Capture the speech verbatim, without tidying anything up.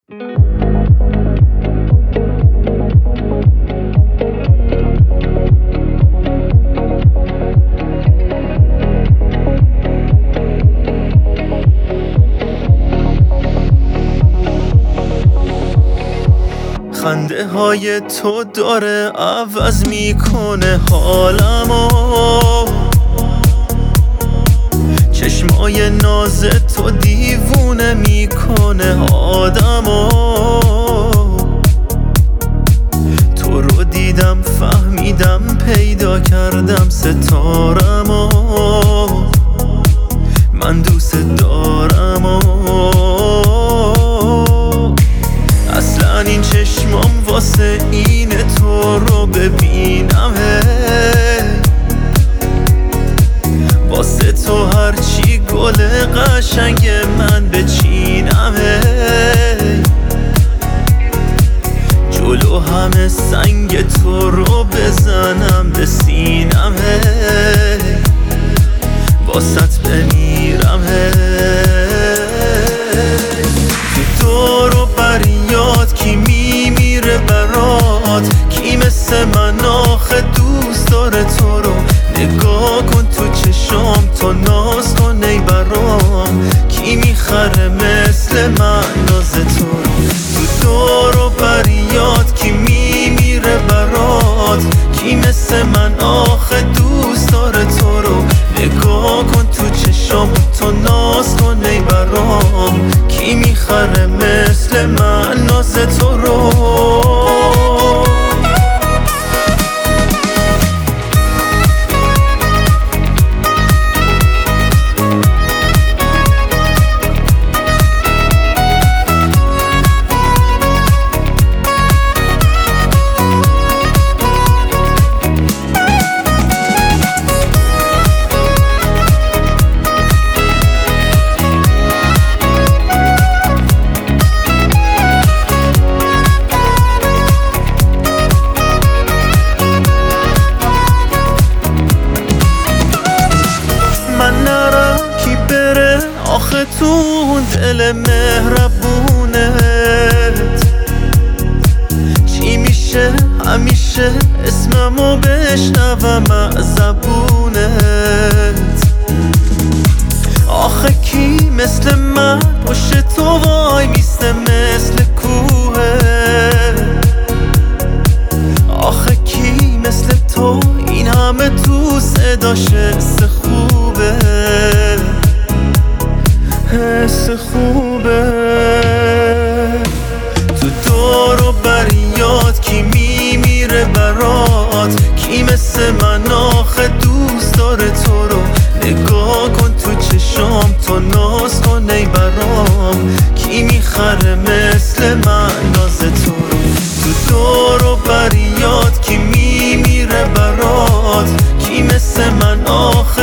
خنده های تو داره عوض میکنه حالمو، چشمای ناز تو دیوونه میکنه آدمو. تو رو دیدم فهمیدم پیدا کردم ستارمو، من دوست دارمو. اصلا این چشمام واسه اینه تو رو ببینم، واسه تو هرچی گل قشنگ من بچینم، جلو همه سنگ تو رو بزنم به سینم، واسط بمیرم. تو دور و بریاد کی میمیره برات، کی مثل من آخه دوست داره تو رو. نگاه کن تو چشام تو ناز کن ای برام، کی میخره مثل من ناز تو رو. تو دور و بریاد کی میمیره برات، کی مثل من آخه دوست داره تو رو. نگاه کن تو چشام تو ناز کن ای برام، کی میخره مثل من ناز تو رو. آخه تو دل مهربونت چی میشه همیشه اسممو بشنوم از زبونت. آخه کی مثل من پشت تو وای میسته مثل کوه، آخه کی مثل تو این همه تو صداش حس خوبه، حس خوبه. تو دور و بریاد کی میمیره برات، کی مثل من آخه دوست داره تو رو. نگاه کن تو چشام تو ناز کن ای برام، کی میخره مثل من ناز تو رو. تو دور و بریاد کی میمیره برات، کی مثل من آخه